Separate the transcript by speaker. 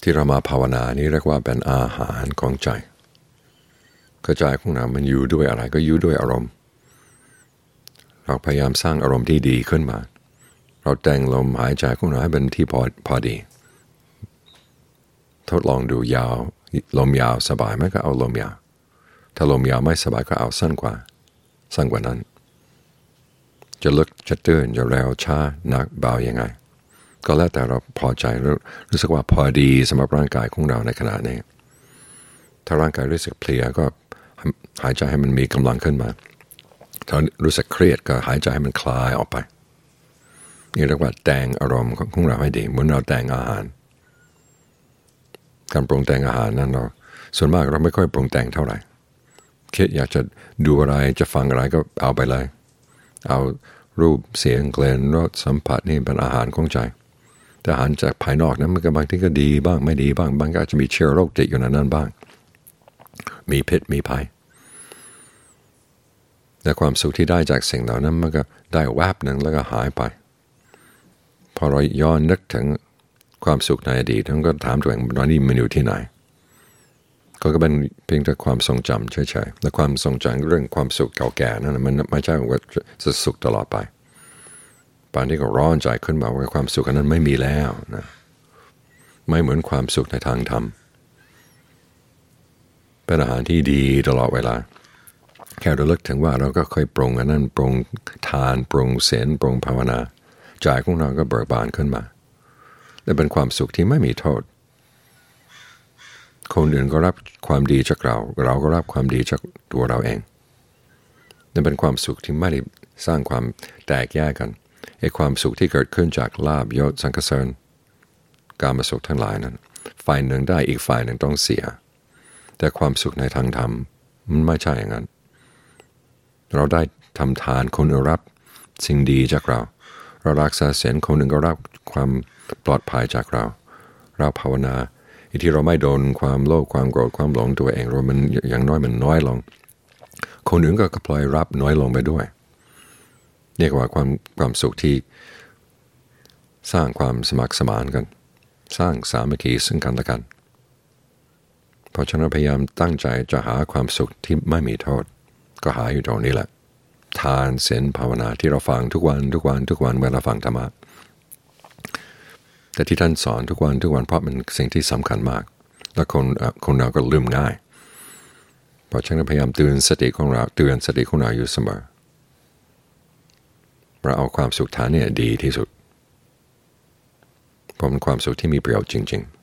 Speaker 1: ที่เรามาภาวนานี้เรียกว่าเป็นอาหารของใจกระจายของเรามันอยู่ด้วยอะไรก็อยู่ด้วยอารมณ์เราพยายามสร้างอารมณ์ที่ดีขึ้นมาเราแต่งลมหายใจของเราให้เป็นที่พอดีทดลองดูยาวลมยาวสบายไหมก็เอาลมยาวถ้าลมยาวไม่สบายก็เอาสั้นกว่านั้นจะลึกจะตื้นจะเร็วช้าหนักเบายังไงก็แล้วแต่เราพอใจรู้สึกว่าพอดีสำหรับร่างกายของเราในขณะนี้ถ้าร่างกายรู้สึกเพลียก็หายใจให้มันมีกำลังขึ้นมาถ้ารู้สึกเครียดก็หายใจให้มันคลายออกไปนี่เรียกว่าแต่งอารมณ์ของเราให้ดีเหมือนเราแต่งอาหารการปรุงแต่งอาหารนั้นเราส่วนมากเราไม่ค่อยปรุงแต่งเท่าไหร่คิดอยากจะดูอะไรจะฟังอะไรก็เอาไปเลยเอารูปเสียงกลิ่นรสสัมผัสนี่เป็นอาหารของใจแต่อาหารจากภายนอกนั้นมันก็บางทีก็ดีบ้างไม่ดีบ้างบางก็อาจจะมีเชื้อโรคติดอยู่ในนั้นบ้างมีพิษมีภัยแต่ความสุขที่ได้จากสิ่งเหล่านั้นมันก็ได้แวบหนึ่งแล้วก็หายไปพอเราย้อนนึกถึงความสุขในอดีตเราก็ถามตัวเองตอนนี้มันอยู่ที่ไหนก็เป็นเพียงแต่ความทรงจำเฉยๆและความทรงจำเรื่องความสุขเก่าแก่นั้นมันไม่ใช่ว่าจะสุขตลอดไปป่านนี้ก็ร้อนใจขึ้นมาว่าความสุขนั้นไม่มีแล้วนะไม่เหมือนความสุขในทางธรรมเป็นอาหารที่ดีตลอดเวลาแค่ระลึกถึงว่าเราก็เคยปรุงอันนั้นปรุงทานปรุงศีลปรุงภาวนาใจของเราก็เบิกบานขึ้นมาและเป็นความสุขที่ไม่มีโทษคนอื่นก็รับความดีจากเราเราก็รับความดีจากตัวเราเองนั่นเป็นความสุขที่ไม่ได้สร้างความแตกแยกกันไอ้ความสุขที่เกิดขึ้นจากลาภยศสรรเสริญการมาสุขทั้งหลายนั้นฝ่ายหนึ่งได้อีกฝ่ายหนึ่งต้องเสียแต่ความสุขในทางธรรมมันไม่ใช่อย่างนั้นเราได้ทำทานคนอื่นรับสิ่งดีจากเรารักษาศีลคนหนึ่งก็รับความปลอดภัยจากเราภาวนาที่เราไม่โดนความโลภความโกรธความหลงตัวเองเรามันอย่างน้อยมันน้อยลงคนอื่นก็พลอยรับน้อยลงไปด้วยเรียกว่าความสุขที่สร้างความสมัครสมานกันสร้างสามัคคีซึ่งกันและกันเพราะฉะนั้นพยายามตั้งใจจะหาความสุขที่ไม่มีโทษก็หาอยู่ตรงนี้แหละทานศีลภาวนาที่เราฟังทุกวันเวลาฟังธรรมะแต่ที่ท่านสอนทุกวันเพราะมันสิ่งที่สำคัญมากและคนเราก็ลืมง่ายเพราะฉะนั้นพยายามเตือนสติของเราอยู่เสมอเราเอาความสุขฐานเนี่ยดีที่สุดเพราะมันความสุขที่มีประโยชน์จริงๆ